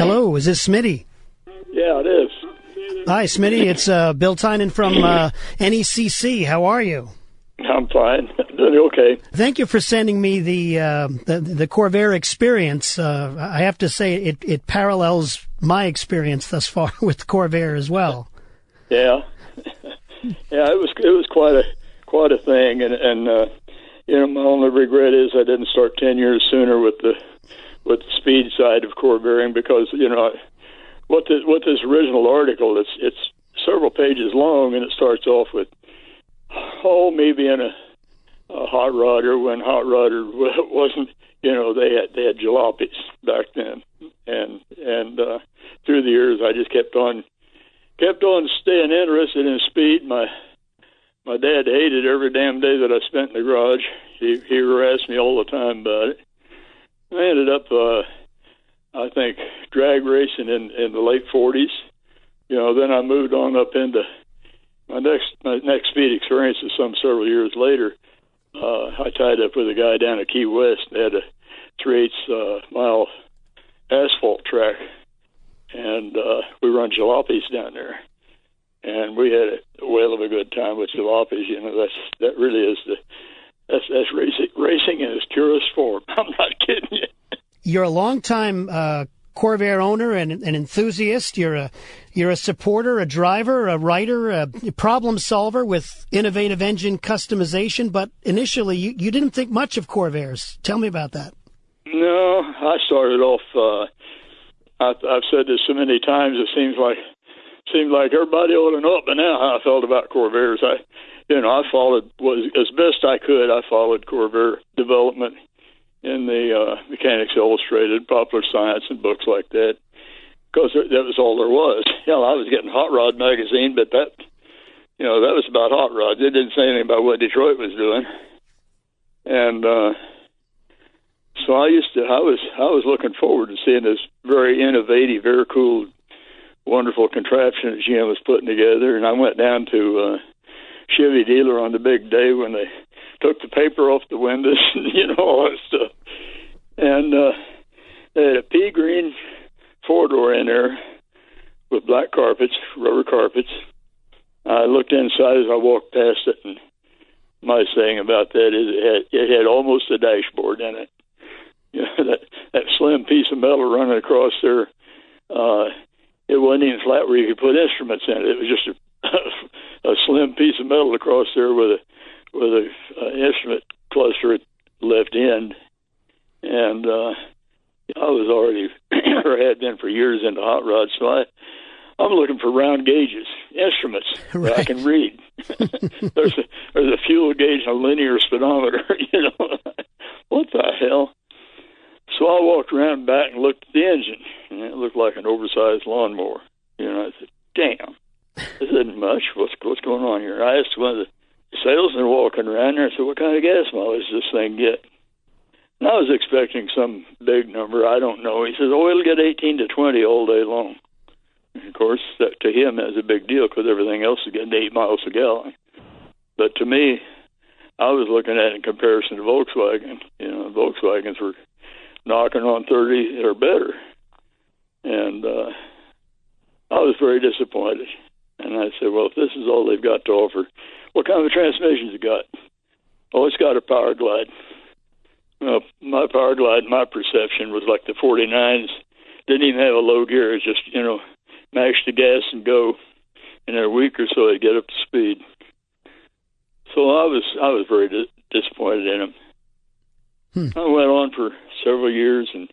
Hello, is this Smitty? Yeah, it is. Hi, Smitty. It's Bill Tynan from NECC. How are you? I'm fine. Doing okay. Thank you for sending me the Corvair experience. I have to say it parallels my experience thus far with Corvair as well. Yeah, yeah. It was quite a thing, and my only regret is I didn't start 10 years sooner with the speed side of Corvairing, because what this original article, it's several pages long, and it starts off with me being a hot rodder when hot rodder wasn't, they had jalopies back then, and through the years I just kept on staying interested in speed. My dad hated every damn day that I spent in the garage. He harassed me all the time about it. I ended up, I think, drag racing in the late 40s. Then I moved on up into my next speed experience is several years later. I tied up with a guy down at Key West. They had a 3/8 mile asphalt track, and we run jalopies down there. And we had a whale of a good time with jalopies. That really is that's racing in its purest form. I'm not kidding you. You're a longtime Corvair owner and an enthusiast. You're a supporter, a driver, a writer, a problem solver with innovative engine customization. But initially, you didn't think much of Corvairs. Tell me about that. No, I started off. I've said this so many times. It seems like everybody ought to know it by now how I felt about Corvairs. I followed as best I could. I followed Corvair development in the Mechanics Illustrated, Popular Science, and books like that, because that was all there was. I was getting Hot Rod magazine, but that was about hot rods. It didn't say anything about what Detroit was doing, and so I was looking forward to seeing this very innovative, very cool, wonderful contraption that GM was putting together. And I went down to Chevy dealer on the big day when they took the paper off the windows and all that stuff. And they had a pea green 4-door in there with black carpets, rubber carpets. I looked inside as I walked past it, and my saying about that is it had almost a dashboard in it. That slim piece of metal running across there. It wasn't even flat where you could put instruments in it. It was just a slim piece of metal across there with a instrument cluster at the left end. And I was already, or had been for years, into hot rods, so I'm looking for round gauges, instruments that I can read. There's a fuel gauge and a linear speedometer. What the hell? So I walked around back and looked at the engine, and it looked like an oversized lawnmower. I said, "Damn, this isn't much. What's going on here?" I asked one of the salesmen walking around there. I said, "What kind of gas mileage does this thing get?" And I was expecting some big number. I don't know. He says, "Oh, it'll get 18 to 20 all day long." And of course, to him, that's a big deal because everything else is getting 8 miles a gallon. But to me, I was looking at it in comparison to Volkswagen. Volkswagens were knocking on 30 or better. And I was very disappointed. And I said, well, if this is all they've got to offer, what kind of transmission's it got? Oh, it's got a Power Glide. My Power Glide, my perception was like the 49s. Didn't even have a low gear. It's just, mash the gas and go. And in a week or so, they'd get up to speed. So I was very disappointed in them. I went on for several years and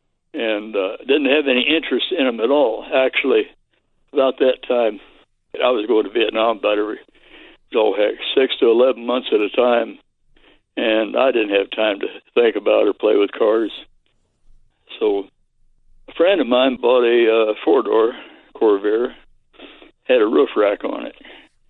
didn't have any interest in them at all. Actually, about that time, I was going to Vietnam about 6 to 11 months at a time, and I didn't have time to think about or play with cars. So a friend of mine bought a 4-door Corvair, had a roof rack on it,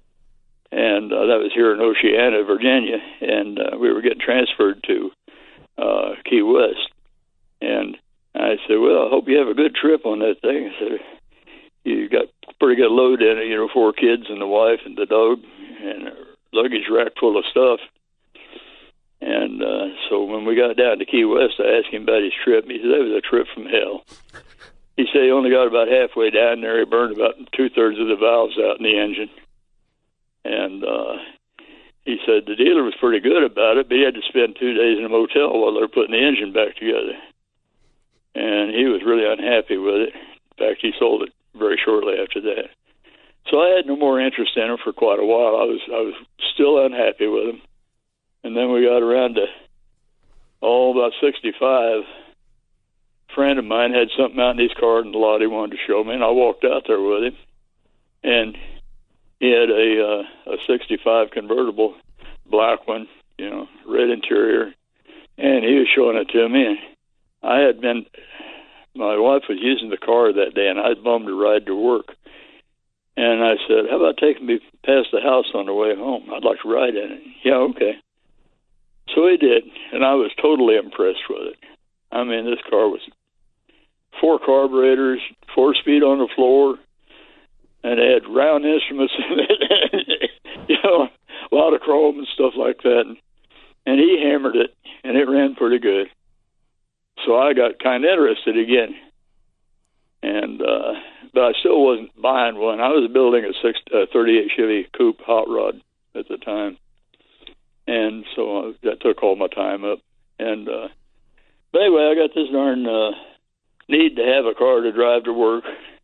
and that was here in Oceana, Virginia, and we were getting transferred to Key West. And I said, well, I hope you have a good trip on that thing. I said, you got a pretty good load in it, 4 kids and the wife and the dog and a luggage rack full of stuff. And so when we got down to Key West, I asked him about his trip. He said, that was a trip from hell. he said he only got about halfway down there. He burned about 2/3 of the valves out in the engine. And he said the dealer was pretty good about it, but he had to spend 2 days in a motel while they were putting the engine back together. And he was really unhappy with it. In fact, he sold it very shortly after that. So I had no more interest in him for quite a while. I was still unhappy with him. And then we got around to, about 65. A friend of mine had something out in his car in the lot he wanted to show me, and I walked out there with him. And he had a 65 convertible, black one, red interior, and he was showing it to me. And my wife was using the car that day, and I had bummed a ride to work. And I said, how about taking me past the house on the way home? I'd like to ride in it. Yeah, okay. So he did, and I was totally impressed with it. I mean, this car was 4 carburetors, 4-speed on the floor, and it had round instruments in it, a lot of chrome and stuff like that. And he hammered it, and it ran pretty good. So I got kind of interested again. And but I still wasn't buying one. I was building a 38 Chevy Coupe hot rod at the time. And so that took all my time up. And but anyway, I got this darn need to have a car to drive to work.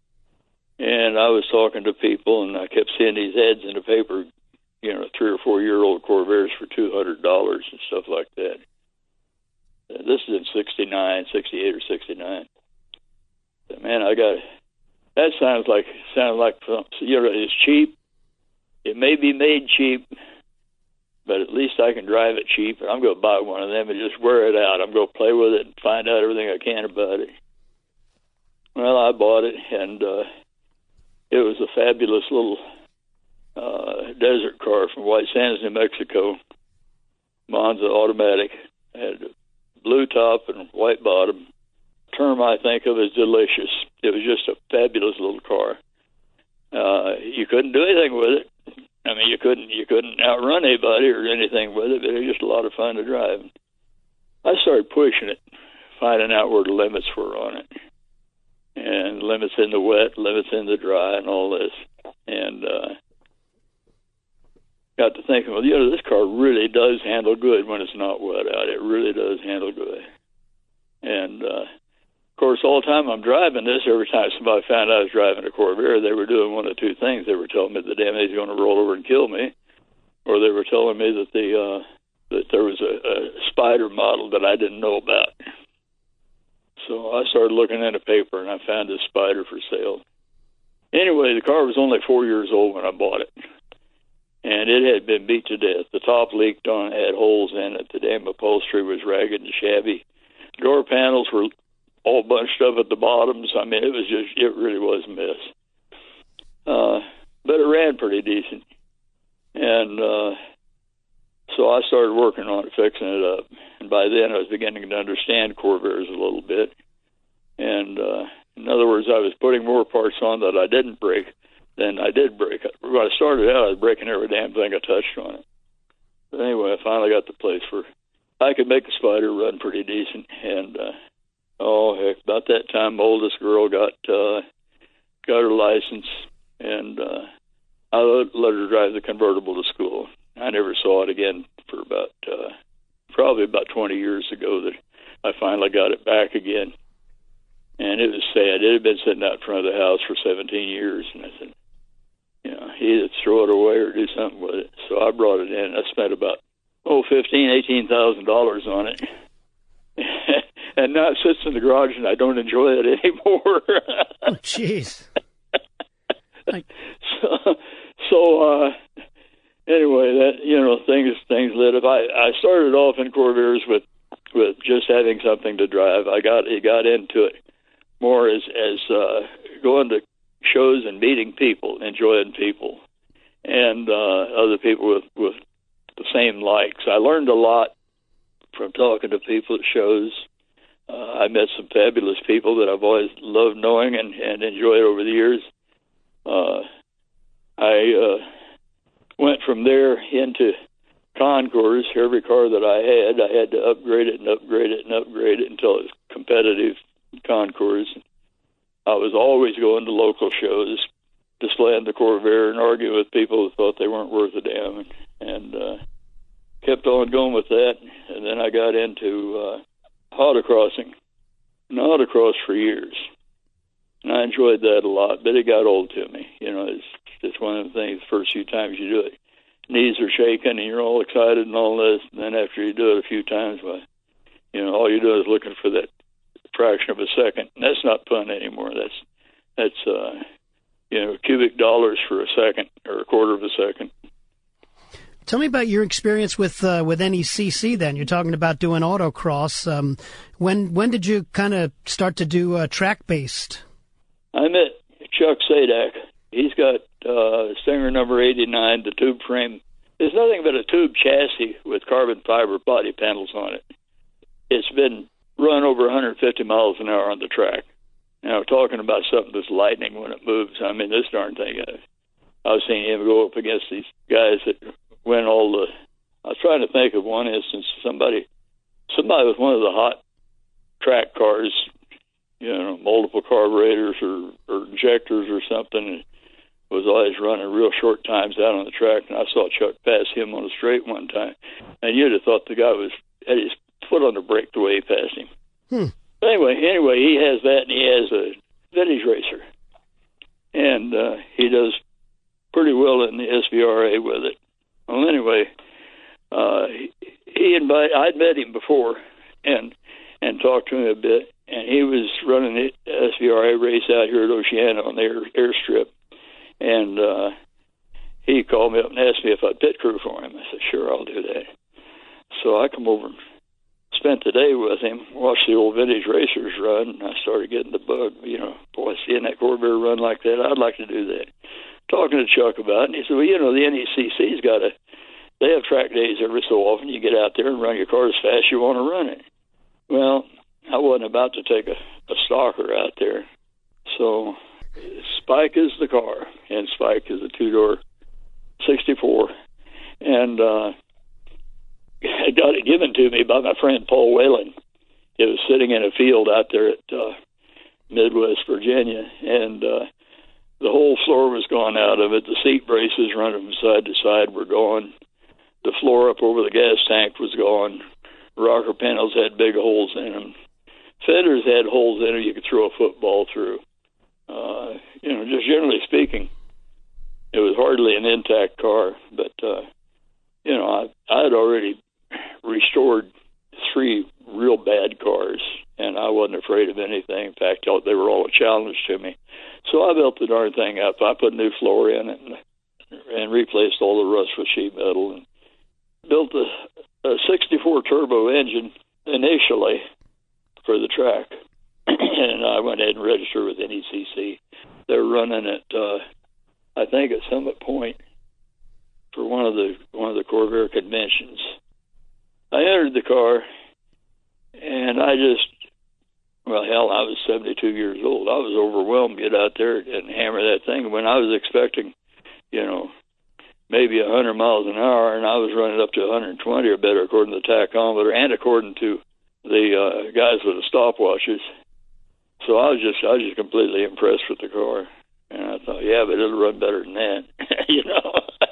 And I was talking to people, and I kept seeing these ads in the paper, 3 or 4 year old Corvairs for $200 and stuff like that. This is in 69, 68 or 69. But man, that sounds like it's cheap. It may be made cheap, but at least I can drive it cheap. And I'm going to buy one of them and just wear it out. I'm going to play with it and find out everything I can about it. Well, I bought it, and it was a fabulous little desert car from White Sands, New Mexico. Monza automatic. It had a blue top and white bottom. Term I think of as delicious. It was just a fabulous little car. You couldn't do anything with it. I mean, you couldn't outrun anybody or anything with it, but it was just a lot of fun to drive. I started pushing it, finding out where the limits were on it. And limits in the wet, limits in the dry, and all this. And got to thinking, well, this car really does handle good when it's not wet out. It really does handle good. And, of course, all the time I'm driving this, every time somebody found out I was driving a Corvair, they were doing one of two things. They were telling me the damn thing's going to roll over and kill me, or they were telling me that that there was a Spider model that I didn't know about. So I started looking in the paper, and I found this Spider for sale. Anyway, the car was only 4 years old when I bought it, and it had been beat to death. The top leaked on it, had holes in it. The damn upholstery was ragged and shabby. Door panels were all bunched up at the bottoms. I mean, it really was a mess. But it ran pretty decent. And so I started working on it, fixing it up. And by then I was beginning to understand Corvairs a little bit. And in other words, I was putting more parts on that I didn't break than I did break. When I started out, I was breaking every damn thing I touched on it. But anyway, I finally got the place where I could make the Spider run pretty decent. And heck, about that time, my oldest girl got her license, and I let her drive the convertible to school. I never saw it again for probably about 20 years ago that I finally got it back again. And it was sad. It had been sitting out in front of the house for 17 years, and I said, either throw it away or do something with it. So I brought it in. I spent about $18,000 on it. And now it sits in the garage, and I don't enjoy it anymore. Oh, jeez. So anyway, that things lit up. I started off in Corvairs with just having something to drive. I got into it more as going to shows and meeting people, enjoying people, and other people with the same likes. I learned a lot from talking to people at shows. I met some fabulous people that I've always loved knowing and enjoyed over the years. I went from there into Concours. Every car that I had to upgrade it and upgrade it and upgrade it until it was competitive Concours. I was always going to local shows, displaying the Corvair and arguing with people who thought they weren't worth a damn, and kept on going with that. And then I got into autocrossing, and autocross for years. And I enjoyed that a lot, but it got old to me. You know, it's one of the things, the first few times you do it, knees are shaking and you're all excited and all this, and then after you do it a few times, well, you know, all you do is looking for that fraction of a second. And that's not fun anymore. That's you know, cubic dollars for a second or a quarter of a second. Tell me about your experience with NECC then. You're talking about doing autocross. When did you kind of start to do track-based? I met Chuck Sadak. He's got Stinger number 89, the tube frame. There's nothing but a tube chassis with carbon fiber body panels on it. It's been run over 150 miles an hour on the track. Now, talking about something that's lightning when it moves, I mean, this darn thing, I was seeing him go up against these guys that went all the... I was trying to think of one instance, somebody with one of the hot track cars, you know, multiple carburetors or injectors or something, was always running real short times out on the track, and I saw Chuck pass him on a straight one time, and you'd have thought the guy had his foot on the brake the way he passed him. Anyway, he has that, and he has a vintage racer, and he does pretty well in the SVRA with it. Well, anyway, I'd met him before and talked to him a bit, and he was running the SVRA race out here at Oceana on the airstrip, and he called me up and asked me if I'd pit crew for him. I said, sure, I'll do that. So I come over and spent the day with him, watched the old vintage racers run, and I started getting the bug, you know, boy, seeing that Corvair run like that, I'd like to do that. Talking to Chuck about it, and he said, well, you know, the NECC's they have track days every so often. You get out there and run your car as fast as you want to run it. Well, I wasn't about to take a stalker out there. So Spike is the car, and Spike is a two-door 64. And I got it given to me by my friend Paul Whalen. It was sitting in a field out there at Midwest Virginia, and the whole floor was gone out of it. The seat braces running from side to side were gone. The floor up over the gas tank was gone. Rocker panels had big holes in them. Fenders had holes in them you could throw a football through. You know, just generally speaking, it was hardly an intact car. But, you know, I had already restored 3 real bad cars, and I wasn't afraid of anything. In fact, they were all a challenge to me. So I built the darn thing up. I put a new floor in it and replaced all the rust with sheet metal, and built a 64 turbo engine initially for the track. And I went ahead and registered with NECC. They're running at, I think, at Summit Point for one of the Corvair conventions. I entered the car, and I was 72 years old. I was overwhelmed to get out there and hammer that thing when I was expecting, you know, maybe 100 miles an hour, and I was running up to 120 or better according to the tachometer and according to the guys with the stopwatches. So I was just completely impressed with the car, and I thought, yeah, but it'll run better than that, you know.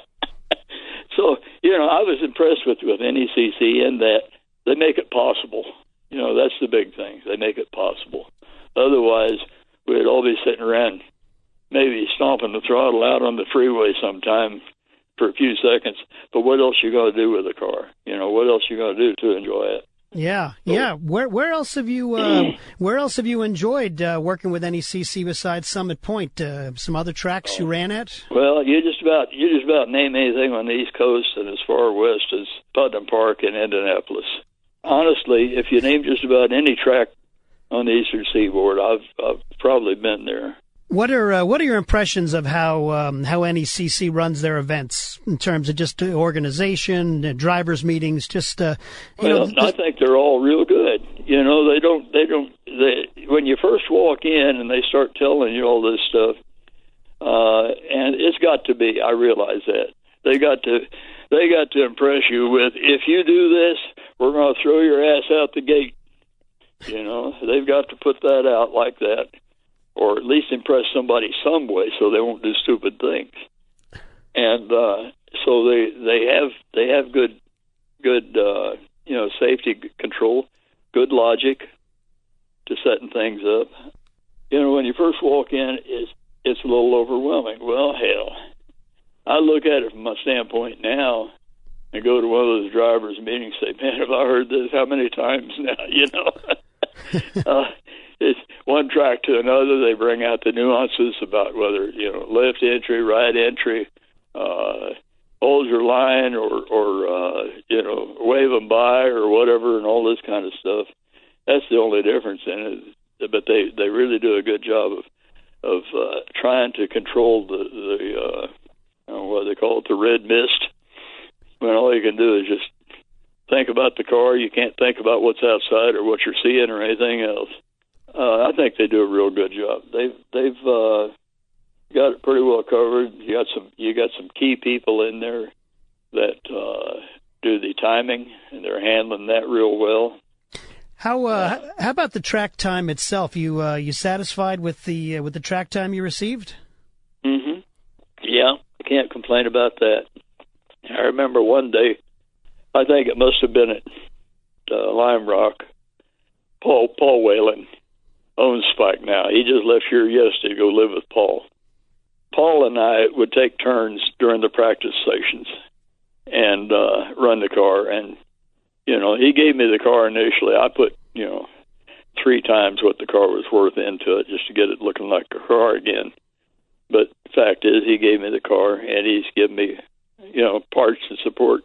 So, you know, I was impressed with NECC in that they make it possible. You know, that's the big thing. They make it possible. Otherwise, we'd all be sitting around maybe stomping the throttle out on the freeway sometime for a few seconds. But what else you going to do with a car? You know, what else you going to do to enjoy it? Yeah, yeah. Where else have you enjoyed working with NECC besides Summit Point? Some other tracks you ran at? Well, you just about name anything on the East Coast and as far west as Putnam Park and Indianapolis. Honestly, if you name just about any track on the Eastern Seaboard, I've probably been there. What are your impressions of how NECC runs their events in terms of just organization, drivers meetings? I think they're all real good. You know, they when you first walk in and they start telling you all this stuff, and it's got to be. I realize that they got to impress you with, if you do this, we're going to throw your ass out the gate. You know, they've got to put that out like that. or at least impress somebody some way so they won't do stupid things. And so they have good safety control, good logic to setting things up. When you first walk in, it's a little overwhelming. Well, hell, I look at it from my standpoint now and go to one of those drivers' meetings and say, man, have I heard this how many times now, it's one track to another. They bring out the nuances about whether, left entry, right entry, hold your line or wave them by or whatever and all this kind of stuff. That's the only difference in it. But they really do a good job of trying to control the what they call it, the red mist. When all you can do is just think about the car. You can't think about what's outside or what you're seeing or anything else. I think they do a real good job. They've got it pretty well covered. You got some key people in there that do the timing, and they're handling that real well. How about the track time itself? You satisfied with the track time you received? Mm-hmm. Yeah, can't complain about that. I remember one day, I think it must have been at Lime Rock. Paul Whalen owns Spike now. He just left here yesterday to go live with Paul. Paul and I would take turns during the practice sessions and run the car. And, he gave me the car initially. I put, 3 times what the car was worth into it just to get it looking like a car again. But the fact is, he gave me the car, and he's given me, parts and support.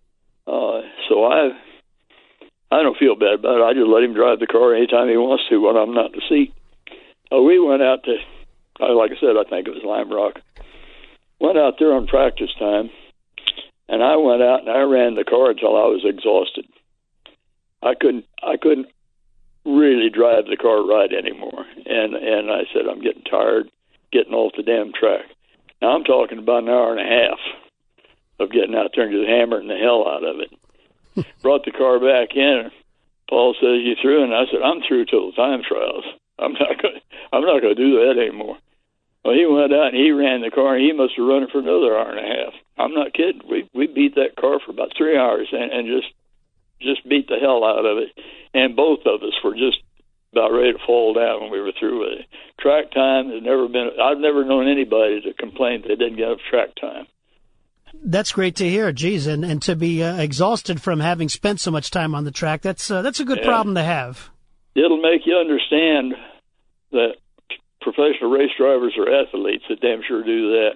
So I don't feel bad about it. I just let him drive the car anytime he wants to when I'm not in the seat. We went out to, like I said, I think it was Lime Rock. Went out there on practice time, and I went out and I ran the car until I was exhausted. I couldn't really drive the car right anymore. And I said, I'm getting tired, getting off the damn track. Now I'm talking about an hour and a half of getting out there and just hammering the hell out of it. Brought the car back in. Paul says, "You through?" And I said, "I'm through till the time trials. I'm not going to do that anymore." Well, he went out and he ran the car, and he must have run it for another hour and a half. I'm not kidding. We beat that car for about 3 hours and just beat the hell out of it. And both of us were just about ready to fall down when we were through with it. Track time has never been. I've never known anybody to complain they didn't get enough track time. That's great to hear. Geez, and to be exhausted from having spent so much time on the track, that's a good problem to have. It'll make you understand that professional race drivers are athletes that damn sure do that.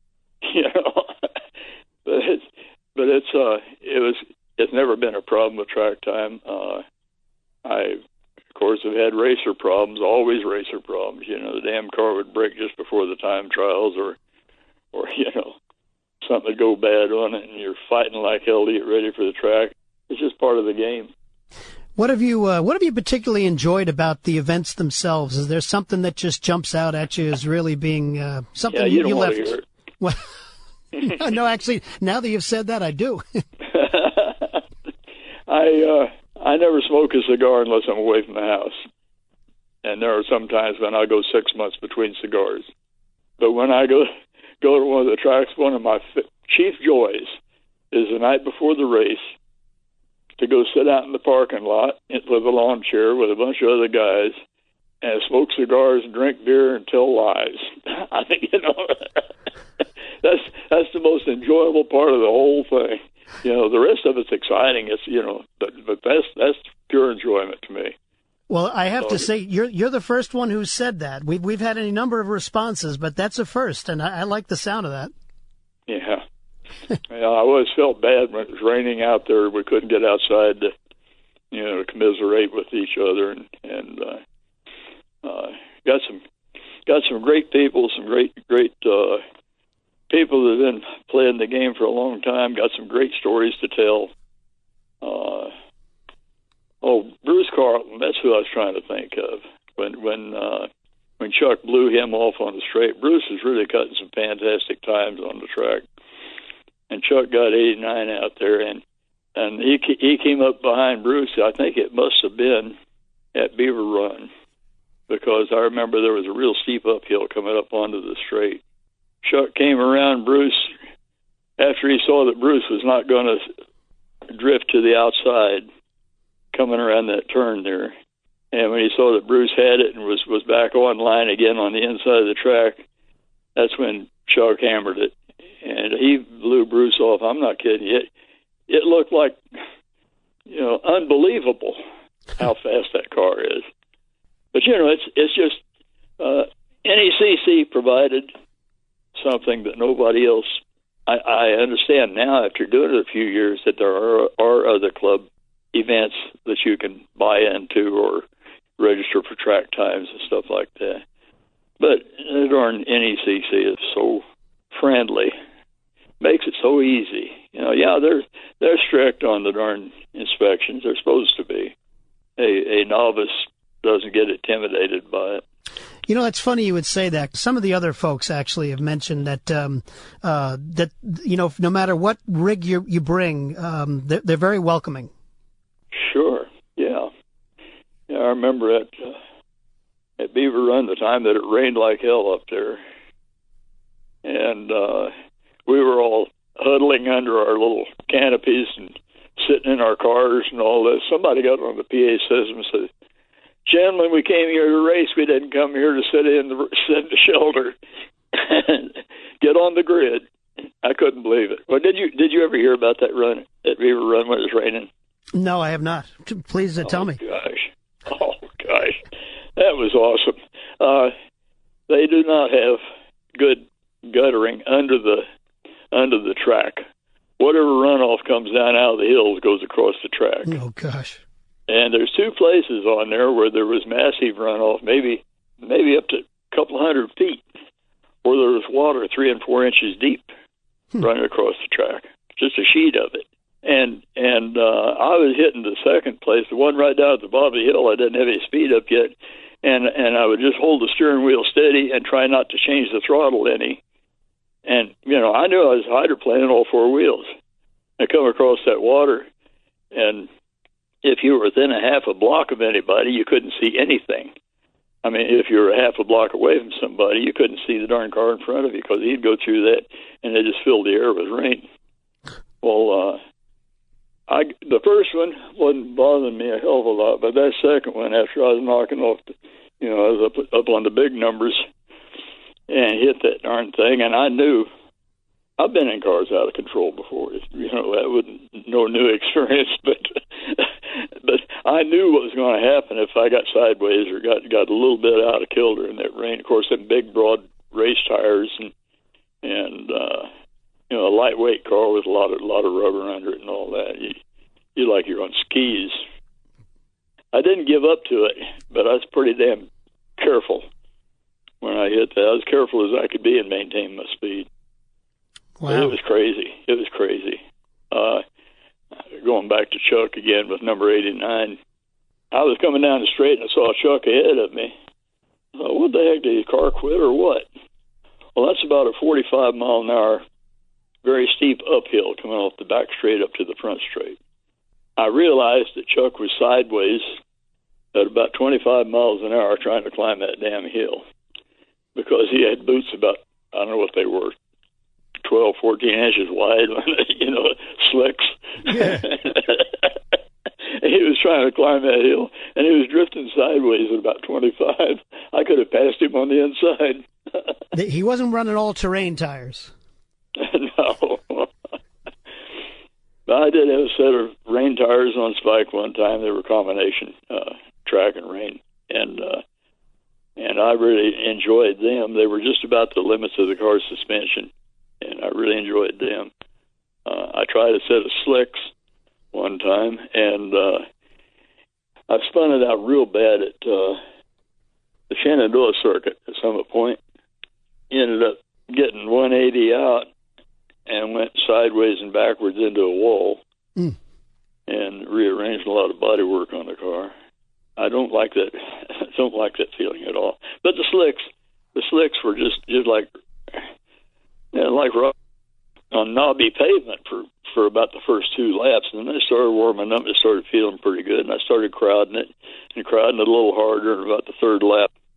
It's never been a problem with track time. I, of course, have had racer problems, always racer problems. The damn car would break just before the time trials, or something would go bad on it, and you're fighting like hell to get ready for the track. It's just part of the game. What have you particularly enjoyed about the events themselves? Is there something that just jumps out at you as really being something you don't left? Want to hear it. Well, no, actually, now that you've said that, I do. I never smoke a cigar unless I'm away from the house, and there are some times when I go 6 months between cigars. But when I go to one of the tracks, one of my chief joys is the night before the race to go sit out in the parking lot with a lawn chair with a bunch of other guys and smoke cigars and drink beer and tell lies. I think that's the most enjoyable part of the whole thing. The rest of it's exciting. It's but that's pure enjoyment to me. Well, I have to say, you're the first one who said that. We've had any number of responses, but that's a first, and I like the sound of that. Yeah. I always felt bad when it was raining out there. We couldn't get outside to commiserate with each other, and got some great people, some great people that have been playing the game for a long time. Got some great stories to tell. Bruce Carlton, that's who I was trying to think of. When Chuck blew him off on the straight, Bruce was really cutting some fantastic times on the track. And Chuck got 89 out there, and he came up behind Bruce. I think it must have been at Beaver Run. because I remember there was a real steep uphill coming up onto the straight. Chuck came around Bruce after he saw that Bruce was not going to drift to the outside coming around that turn there. And when he saw that Bruce had it and was back on line again on the inside of the track, that's when Chuck hammered it. And he blew Bruce off. I'm not kidding you. It looked like, unbelievable how fast that car is. But, it's just NECC provided something that nobody else. I understand now after doing it a few years that there are other club events that you can buy into or register for track times and stuff like that. But the darn NECC is so friendly, makes it so easy. They're strict on the darn inspections. They're supposed to be. A novice doesn't get intimidated by it. It's funny you would say that. Some of the other folks actually have mentioned that no matter what rig you bring, they're very welcoming. Sure, yeah. I remember at Beaver Run the time that it rained like hell up there, and we were all huddling under our little canopies and sitting in our cars and all this. Somebody got on the PA system and said, "Gentlemen, we came here to race. We didn't come here to sit in the shelter and get on the grid." I couldn't believe it. Well, did you ever hear about that run at Beaver Run when it was raining? No, I have not. Please tell me. Oh gosh, that was awesome. They do not have good guttering under the track. Whatever runoff comes down out of the hills goes across the track. Oh gosh. And there's two places on there where there was massive runoff, maybe up to a couple hundred feet, where there was water 3 and 4 inches deep running across the track, just a sheet of it. And I was hitting the second place, the one right down at the bottom of the hill. I didn't have any speed up yet, and I would just hold the steering wheel steady and try not to change the throttle any. And I knew I was hydroplaning all 4 wheels. I come across that water, and if you were within a half a block of anybody, you couldn't see anything. I mean, if you were a half a block away from somebody, you couldn't see the darn car in front of you because he'd go through that, and it just filled the air with rain. Well, the first one wasn't bothering me a hell of a lot, but that second one, after I was knocking off, I was up on the big numbers and hit that darn thing, and I knew. I've been in cars out of control before. That wasn't no new experience, but I knew what was going to happen if I got sideways or got a little bit out of kilter in that rain. Of course, them big, broad race tires and a lightweight car with a lot of rubber under it and all that. You like you're on skis. I didn't give up to it, but I was pretty damn careful when I hit that. I was careful as I could be and maintain my speed. Wow. It was crazy. Going back to Chuck again with number 89, I was coming down the straight and I saw Chuck ahead of me. I thought, what the heck, did his car quit or what? Well, that's about a 45 mile an hour, very steep uphill coming off the back straight up to the front straight. I realized that Chuck was sideways at about 25 miles an hour trying to climb that damn hill because he had boots about, I don't know what they were, 12, 14 inches wide, slicks. Yeah. He was trying to climb that hill, and he was drifting sideways at about 25. I could have passed him on the inside. He wasn't running all-terrain tires. No. I did have a set of rain tires on Spike one time. They were combination track and rain, and I really enjoyed them. They were just about the limits of the car's suspension, and I really enjoyed them. I tried a set of slicks one time, and I spun it out real bad at the Shenandoah circuit at Summit Point. Ended up getting 180 out and went sideways and backwards into a wall and rearranged a lot of body work on the car. I don't like that. I don't like that feeling at all. But the slicks were just like rock on knobby pavement for about the first 2 laps, and then they started warming up. It started feeling pretty good, and I started crowding it a little harder. And about the 3rd lap,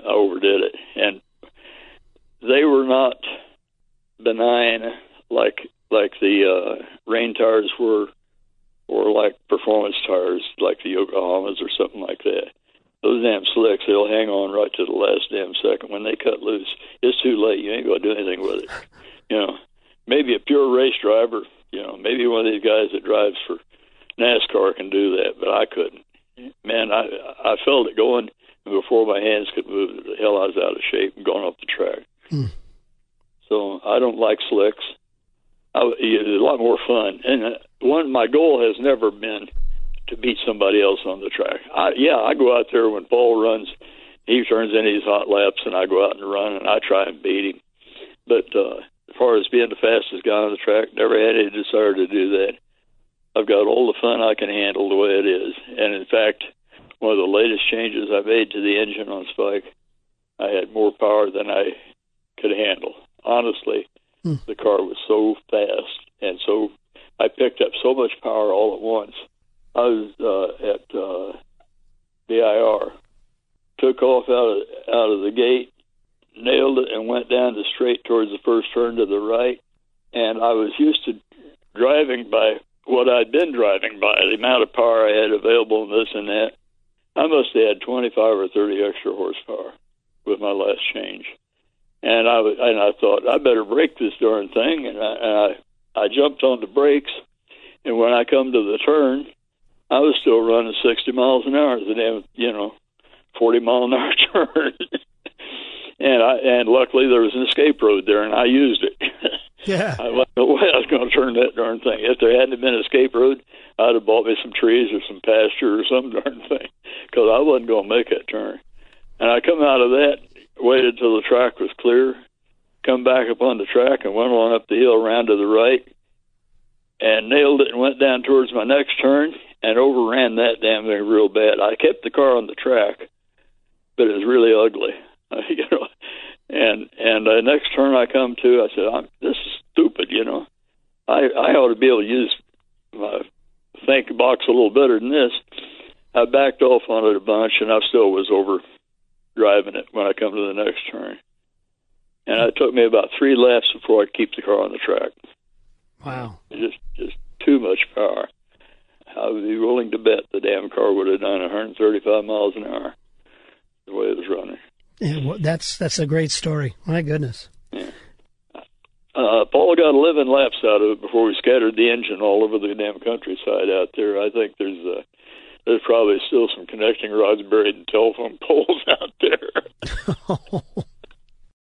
overdid it, and they were not benign like the rain tires were, or like performance tires like the Yokohamas or something like that. Those damn slicks, they'll hang on right to the last damn second. When they cut loose, it's too late. You ain't going to do anything with it. You know, maybe a pure race driver, you know, maybe one of these guys that drives for NASCAR can do that, but I couldn't. Man, I felt it going, and before my hands could move, the hell I was out of shape and going off the track. So I don't like slicks. It's a lot more fun. And my goal has never been to beat somebody else on the track. I go out there when Paul runs, he turns in his hot laps, and I go out and run, and I try and beat him. But as far as being the fastest guy on the track, never had any desire to do that. I've got all the fun I can handle the way it is. And in fact, one of the latest changes I made to the engine on Spike, I had more power than I could handle. Honestly, the car was so fast, and so I picked up so much power all at once. I was at BIR, took off out of the gate, nailed it, and went down the straight towards the first turn to the right. And I was used to driving by what I'd been driving by, the amount of power I had available and this and that. I must have had 25 or 30 extra horsepower with my last change. And I thought, I better brake this darn thing. And I jumped on the brakes. And when I come to the turn, I was still running 60 miles an hour. The damn, 40 mile an hour turn. And luckily there was an escape road there, and I used it. Yeah. I wasn't the way I was going to turn that darn thing. If there hadn't been an escape road, I'd have bought me some trees or some pasture or some darn thing, because I wasn't going to make that turn. And I come out of that, waited till the track was clear, come back up on the track and went on up the hill around to the right and nailed it and went down towards my next turn and overran that damn thing real bad. I kept the car on the track, but it was really ugly. And the next turn I come to, I said, this is stupid, I ought to be able to use my think box a little better than this. I backed off on it a bunch, and I still was over driving it when I come to the next turn. And it took me about 3 laps before I could keep the car on the track. Wow. Just too much power. I would be willing to bet the damn car would have done 135 miles an hour the way it was running. Yeah, well, that's a great story. My goodness. Yeah. Paul got 11 laps out of it before we scattered the engine all over the damn countryside out there. I think there's probably still some connecting rods buried in telephone poles out there.